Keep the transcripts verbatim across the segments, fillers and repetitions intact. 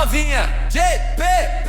novinha, G P.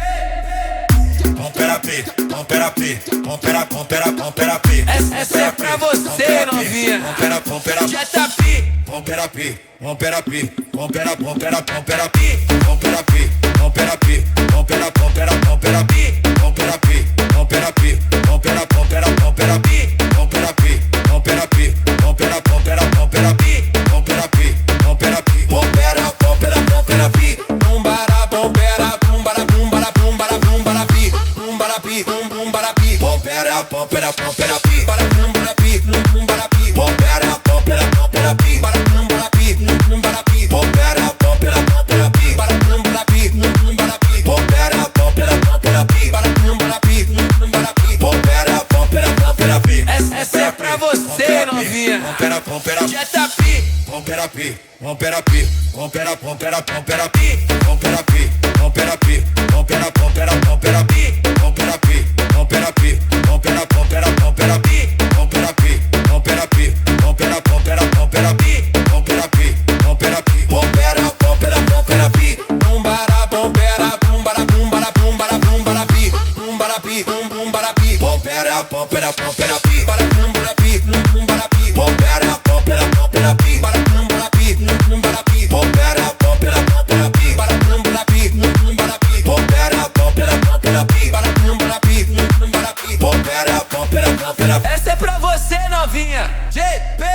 Compera P, compera P, compera, compera, compera P. Essa é pra você, novinha. Compera, compera, Jetta P. compera P, compera P, compera, compera, compera P, compera P, compera P, compera, compera, compera P, compera P, compera P, compera, compera, compera P, compera P, compera P, compera, compera, compera P, compera P, compera P, compera, compera, compera P, bumbara, bombera, bumbara, bumbara, bumbara, bumbara P, bumbara P, bum, bumbara P, compera, compera, compera P, para bumbara P, bumbara P, compera, compera, compera P, para bumbara P, bumbara P, compera, compera, compera P, para bumbara P, bumbara P, compera, compera, compera P, para bumbara P, bumbara P, compera, compera, compera P. Essa é pra você, novinha. Compera, compera, Jetta P. compera P, compera P, compera, compera, compera P, compera P, compera P, compera, compera, compera P, compera P, compera P, compera, compera, compera P, compera P, compera P, compera, compera, compera P, compera P, compera P, compera, compera, compera P, bumbara, bombera, bumbara, bumbara, bumbara, bumbara P, bumbara P, bum, bumbara P, compera, compera, compera P, para bumbara P, bumbara P, compera, compera, compera P, para bumbara P, bumbara P, compera, compera, compera P, para bumbara P, bumbara P, compera, compera, compera P, para bumbara P, bumbara P, compera, compera, compera P. Essa é pra você, novinha, G P.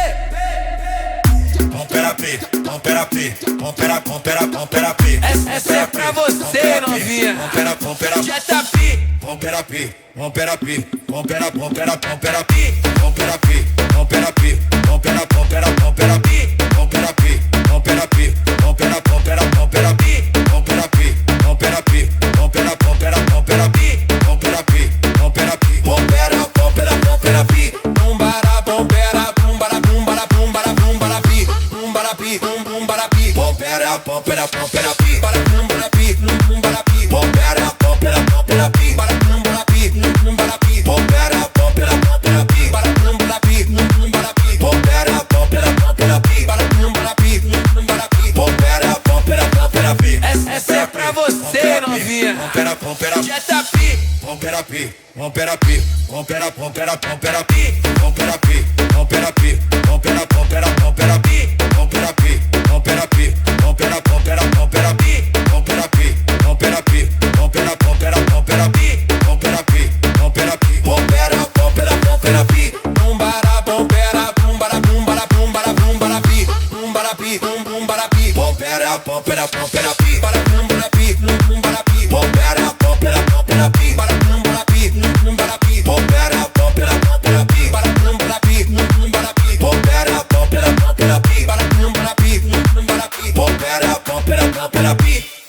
Compera P, compera P, compera, compera, compera P. Essa é pra você, novinha. Compera, compera, Jetta P. compera P, compera P, compera, compera, compera P, compera P, compera P, compera, compera, compera P, compera P, compera P, compera, compera, compera P, compera P, compera P, compera, compera, compera P, compera P, compera P, compera, compera, compera P, bumbara, bombera, bumbara, bumbara, bumbara, bumbara P, bumbara P, bum, bumbara P, compera, compera, compera P, para bumbara P, bumbara P, compera, compera, compera P, para bumbara P, bumbara P, compera, compera, compera P, para bumbara P, bumbara P, compera, compera, compera P, para bumbara P, bumbara P, compera, compera, compera P. Essa é pra você, novinha. Compera, compera, Jetta P. compera P, compera P, compera, compera, compera P, compera P, compera P, compera, compera, compera P, compera P, compera P, compera, compera, compera P, compera P, compera P, compera, compera, compera P, compera P, compera P, compera, compera, compera P, bumbara, bombera, bumbara, bumbara, bumbara, bumbara P, bumbara P, bum, bumbara P, compera, compera, compera P, para bumbara P, bumbara P, compera, compera, compera P, para bumbara P, bumbara P, compera, compera, compera P, para bumbara P, bumbara P, compera, compera, compera P, para bumbara P, bumbara P, compera, compera, compera P.